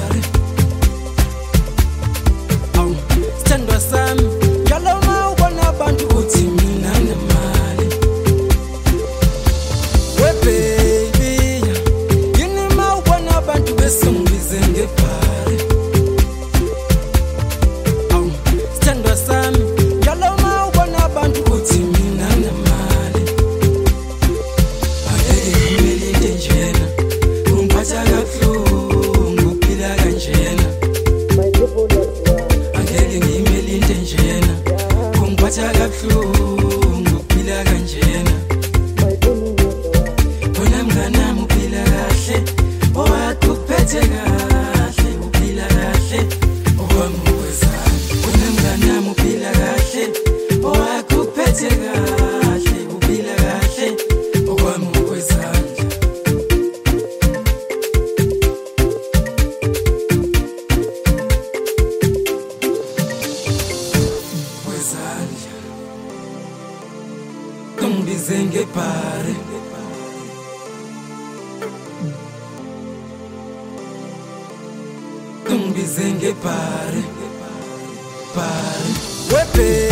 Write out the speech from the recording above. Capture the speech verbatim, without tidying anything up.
ngebhari. Awu sithandwa sami njalo uma ubona abantu uthi mina nginemali. We baby yini uma ubona abantu besungibize ngebhari. Awu sithandwa sami njalo uma ubona abantu uthi mina nginemali. Angeke ngimele njena ungiphatha kabuhlungu uphila kanjena. Angeke ngimele njena ungiphatha kabuhlungu uphila kanjena. Wena mnganami uphila kahle owakho uphethe kahle uphila kahle okwami ukwezana. Wena mnganami uphila kahle owakho uphethe kahle uphila kahle okwami ukwezana. Kwezandla ungibize ngebhari. Ungibize ngebhari bhari. We baby